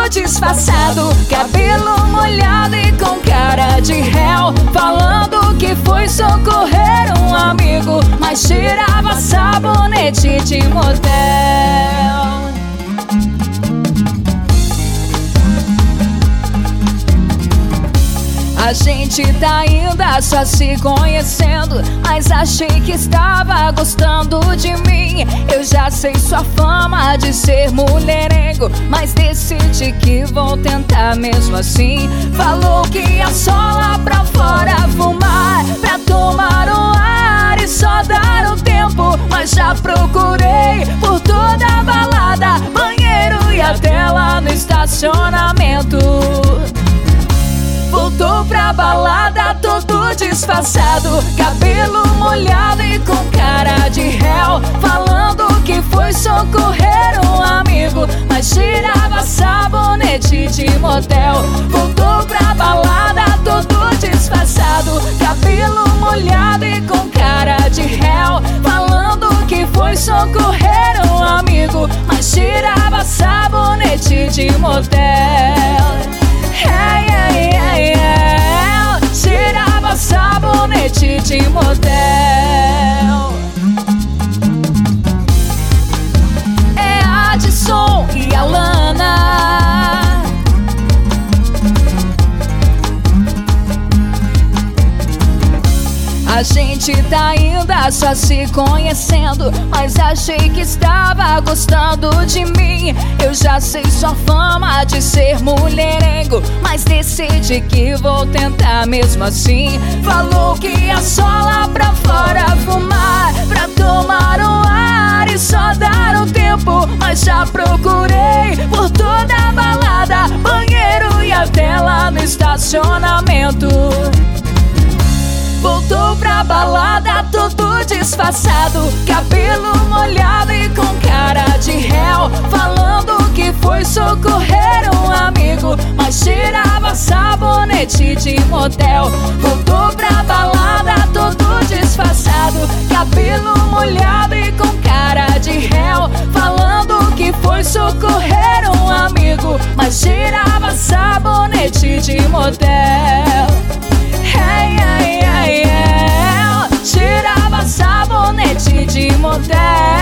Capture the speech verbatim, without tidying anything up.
todo disfarçado, cabelo molhado e com cara de réu, falando que foi socorrer um amigo, mas cheirava sabonete de motel. A gente tá ainda só se conhecendo, mas achei que estava gostando de mim. Eu já sei sua fama de ser mulherengo, mas decidi que vou tentar mesmo assim. Falou que ia só lá pra fora fumar, pra tomar um ar e só dar um tempo. Mas já procurei por toda a balada, banheiro e até lá no estacionamento. Voltou pra balada todo disfarçado, cabelo molhado e com cara de réu, falando que foi socorrer um amigo, mas cheirava sabonete de motel. Voltou pra balada todo disfarçado, cabelo molhado e com cara de réu, falando que foi socorrer um amigo, mas cheirava sabonete de motel. Hey, hey, hey, hey. Cheirava sabonete de motel. É Adson e Alana. A gente tá ainda só se conhecendo, mas achei que estava gostando de mim. Eu já sei sua fama de ser mulherengo, mas decidi que vou tentar mesmo assim. Falou que ia só lá pra fora fumar, pra tomar um ar e só dar um tempo. Mas já procurei por toda a balada, banheiro e até lá no estacionamento. Voltou pra balada todo disfarçado, cabelo molhado e com cara de réu, falando que foi socorrer um amigo, mas cheirava sabonete de motel. Voltou pra balada todo disfarçado, cabelo molhado e com cara de réu, falando que foi socorrer um amigo, mas cheirava sabonete de motel. Hey, hey, hey, hey. Cheirava sabonete de motel.